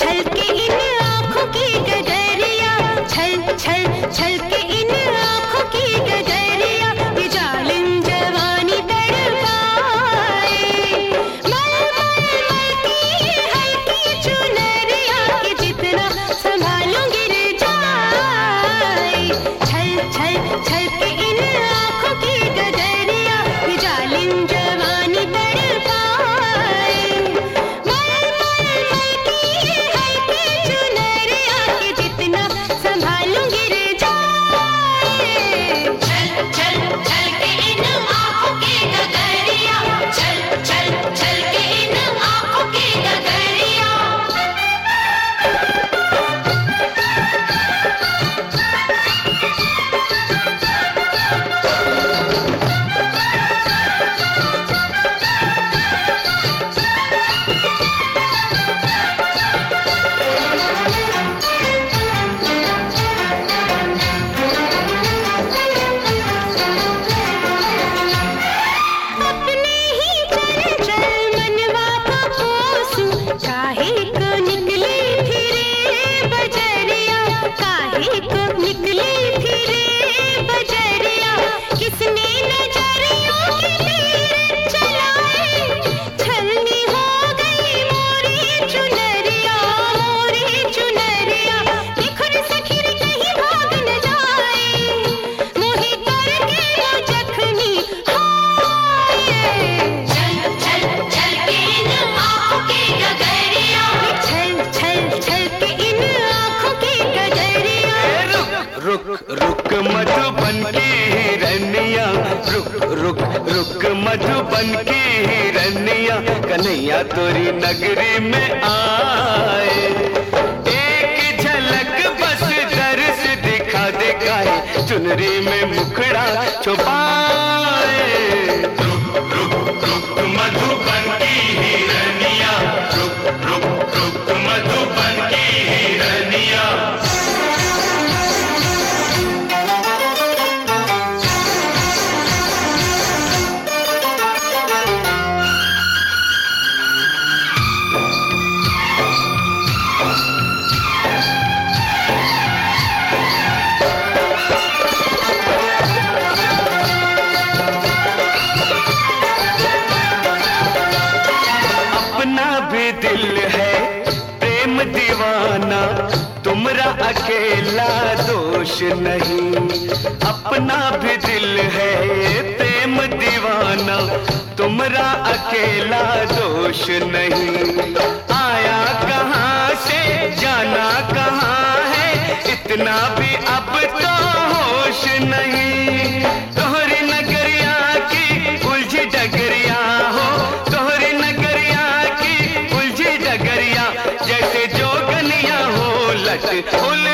छल के इन आँखों की गगरिया, छल छल छल के इन आँखों की गगरिया, ये जालिम जवानी तड़पाए। मल मल मल की हल्की चुनरिया, कि जितना संभालूं गिर जाए। छल छल छल के इन आँखों की गगरिया, ये जालिम जवानी तड़पाए। मल मल मल की हल्की चुनरिया, कि जितना संभालूं गिर जाए। छल छल छल के इन आँखों की गगरिया, छल छल छल के इन आँखों की गगरिया। अपने ही चल चल मनवा का पोसूं, काहे को निकली फिरे बजरिया, काहे को निकली फिरे बजरिया। किसने नजरियों के तीर चलाए, छलनी हो गई मोरी चुनरिया, मोरी चुनरिया। देखो रे सखी रे कहीं भाग न जाए, मोहे करके वो जख्मी हाय। छल छल छल के इन आँखों की गगरिया, छल छल छल के इन आँखों की गगरिया। रुक रुक मधुबन की हिरनिया, रुक रुक रुक मधुबन की हिरनिया, कन्हैया तोरी नगरी में आए। एक झलक बस दर्श दिखा दे, काहे चुनरी में मुखड़ा छुपाए। रुक रुक रुक मधुबन की हिरनिया, रुक रुक रुक मधुबन की हिरनिया। अपना भी दिल है प्रेम दीवाना, तुमरा अकेला दोष नहीं। अपना भी दिल है प्रेम दीवाना, तुमरा अकेला दोष नहीं। आया कहाँ से जाना कहाँ है, इतना भी अब तो होश नहीं। तोहरी नगरिया की उलझी डगरिया हो, तोहरी नगरिया की उलझी डगरिया, जैसे जोगनिया हो लट उल